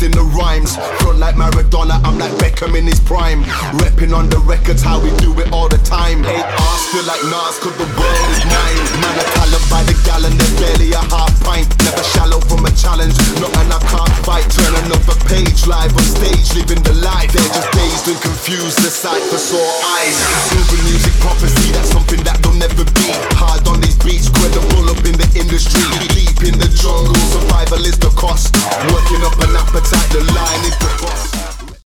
in the rhymes. Front like Maradona, I'm like Beckham in his prime. Repping on the records how we do it all the time. 8 R's feel like Nas cause the world is mine. Man a talent by the gallon, they're barely a half pint. Never shallow from a challenge, nothing I can't fight. Turn another page live on stage, living the life. They're just dazed and confused, the sight for sore eyes. Urban music prophecy, that's something that will never be. Hard on these beats, credible up in the industry. Deep in the jungle, survival is the cost. Working up an appetite, the line is the